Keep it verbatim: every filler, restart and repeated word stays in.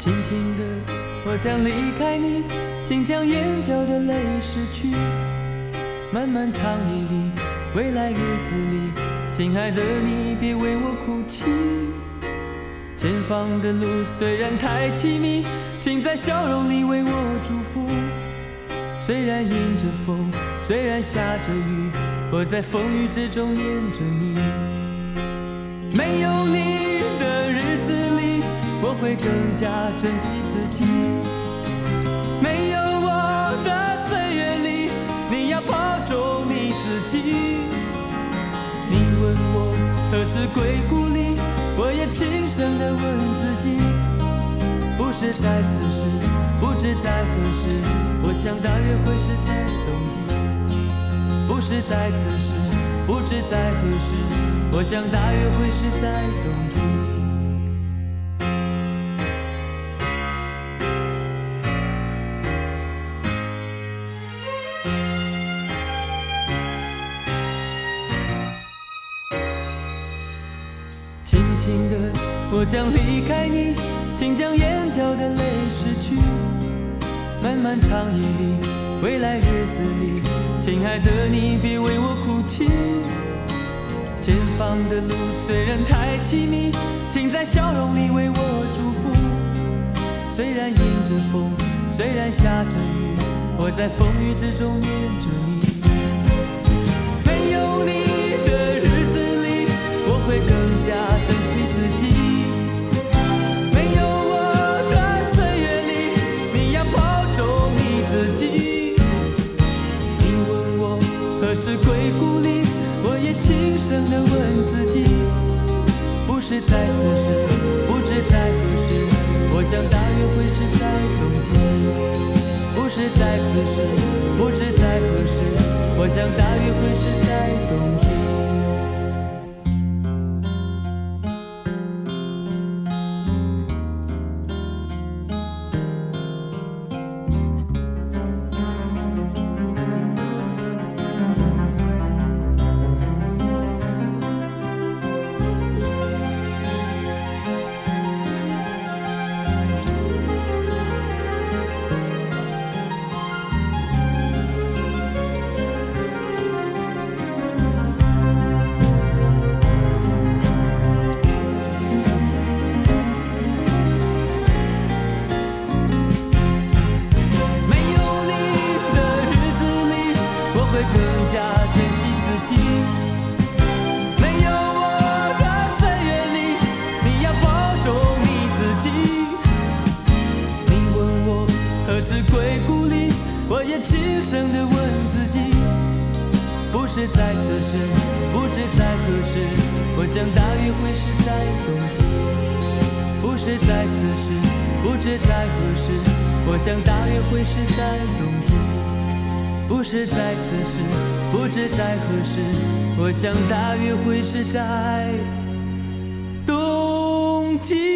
轻轻的，我将离开你，请将眼角的泪拭去。漫漫长夜里，未来日子里，亲爱的你别为我哭泣。前方的路虽然太凄迷，请在笑容里为我祝福。虽然迎着风，虽然下着雨，我在风雨之中念着你。没有你的日子里，我会更加珍惜自己。没有我的岁月里，你要保重你自己。你问我何时归故里，我也轻声地问自己。不是在此时，不知在何时，我想大约会是在冬季。不是在此时，不知在何时，我想大约会是在冬季。轻轻的，我将离开你，请将眼角的泪拭去。漫漫长夜里，未来日子里，亲爱的你别为我哭泣。前方的路虽然太凄迷，请在笑容里为我祝福。虽然迎着风，虽然下着雨，我在风雨之中念着你。没有你的日子里，我会更加珍惜自己。没有我的岁月里，你要保重你自己。你问我何时归故里，我也轻声地问自己。不是在此时，不知在何时，我想大约会是在冬季。不是在此时，不知在何时，我想大约会是在冬季。会更加珍惜自己。没有我的岁月里，你要保重你自己。你问我何时归故里，我也轻声地问自己。不是在此时，不知在何时，我想大约会是在冬季。不是在此时，不知在何时，我想大约会是在冬季。不是在此时，不知在何时，我想大约会是在冬季。